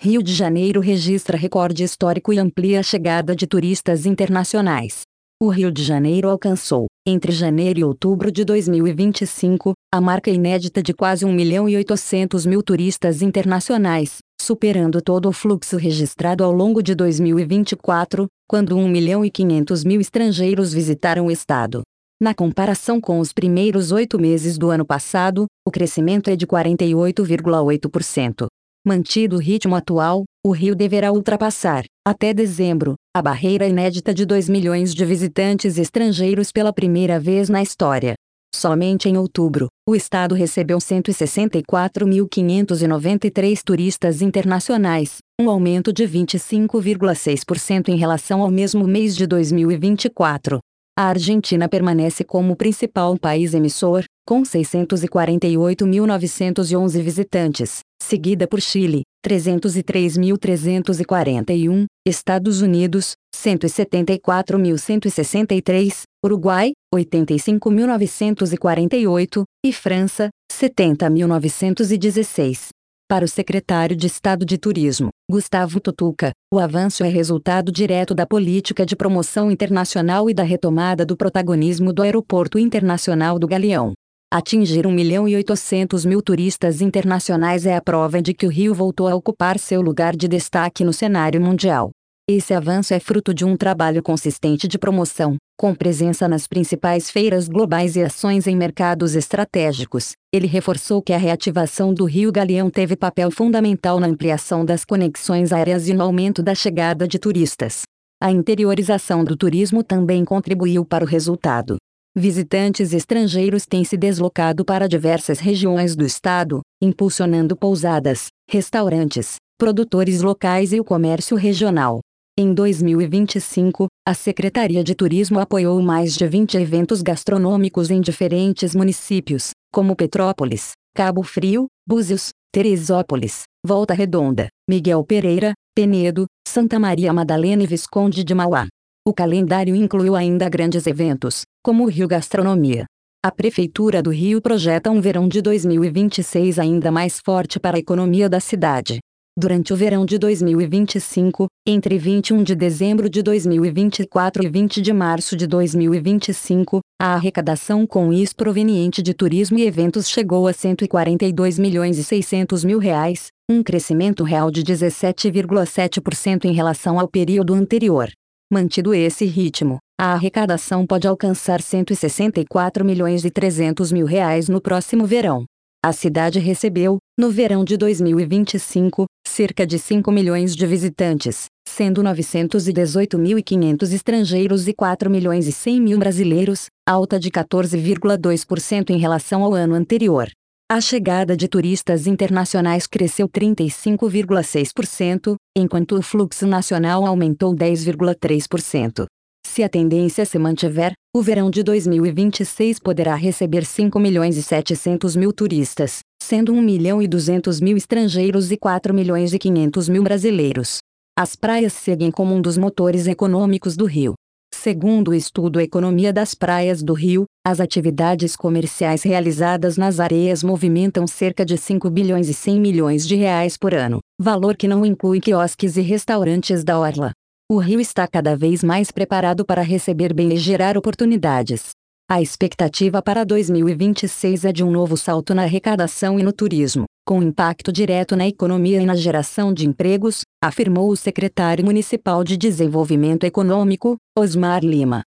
Rio de Janeiro registra recorde histórico e amplia a chegada de turistas internacionais. O Rio de Janeiro alcançou, entre janeiro e outubro de 2025, a marca inédita de quase 1.800.000 turistas internacionais, superando todo o fluxo registrado ao longo de 2024, quando 1.500.000 estrangeiros visitaram o estado. Na comparação com os primeiros 8 meses do ano passado, o crescimento é de 48,8%. Mantido o ritmo atual, o Rio deverá ultrapassar, até dezembro, a barreira inédita de 2 milhões de visitantes estrangeiros pela primeira vez na história. Somente em outubro, o estado recebeu 164.593 turistas internacionais, um aumento de 25,6% em relação ao mesmo mês de 2024. A Argentina permanece como o principal país emissor, com 648.911 visitantes, seguida por Chile, 303.341, Estados Unidos, 174.163, Uruguai, 85.948, e França, 70.916. Para o secretário de Estado de Turismo, Gustavo Tutuca, o avanço é resultado direto da política de promoção internacional e da retomada do protagonismo do Aeroporto Internacional do Galeão. Atingir 1.800.000 turistas internacionais é a prova de que o Rio voltou a ocupar seu lugar de destaque no cenário mundial. Esse avanço é fruto de um trabalho consistente de promoção, com presença nas principais feiras globais e ações em mercados estratégicos. Ele reforçou que a reativação do Rio Galeão teve papel fundamental na ampliação das conexões aéreas e no aumento da chegada de turistas. A interiorização do turismo também contribuiu para o resultado. Visitantes estrangeiros têm se deslocado para diversas regiões do estado, impulsionando pousadas, restaurantes, produtores locais e o comércio regional. Em 2025, a Secretaria de Turismo apoiou mais de 20 eventos gastronômicos em diferentes municípios, como Petrópolis, Cabo Frio, Búzios, Teresópolis, Volta Redonda, Miguel Pereira, Penedo, Santa Maria Madalena e Visconde de Mauá. O calendário incluiu ainda grandes eventos, como o Rio Gastronomia. A Prefeitura do Rio projeta um verão de 2026 ainda mais forte para a economia da cidade. Durante o verão de 2025, entre 21 de dezembro de 2024 e 20 de março de 2025, a arrecadação com IS proveniente de turismo e eventos chegou a R$ 142.600.000, um crescimento real de 17,7% em relação ao período anterior. Mantido esse ritmo, a arrecadação pode alcançar R$ 164.300.000 no próximo verão. A cidade recebeu, no verão de 2025, cerca de 5 milhões de visitantes, sendo 918.500 estrangeiros e 4.100.000 brasileiros, alta de 14,2% em relação ao ano anterior. A chegada de turistas internacionais cresceu 35,6%, enquanto o fluxo nacional aumentou 10,3%. Se a tendência se mantiver, o verão de 2026 poderá receber 5.700.000 turistas, sendo 1.200.000 estrangeiros e 4.500.000 brasileiros. As praias seguem como um dos motores econômicos do Rio. Segundo o estudo Economia das Praias do Rio, as atividades comerciais realizadas nas areias movimentam cerca de 5 bilhões e 100 milhões de reais por ano, valor que não inclui quiosques e restaurantes da orla. O Rio está cada vez mais preparado para receber bem e gerar oportunidades. A expectativa para 2026 é de um novo salto na arrecadação e no turismo, com impacto direto na economia e na geração de empregos, afirmou o secretário municipal de Desenvolvimento Econômico, Osmar Lima.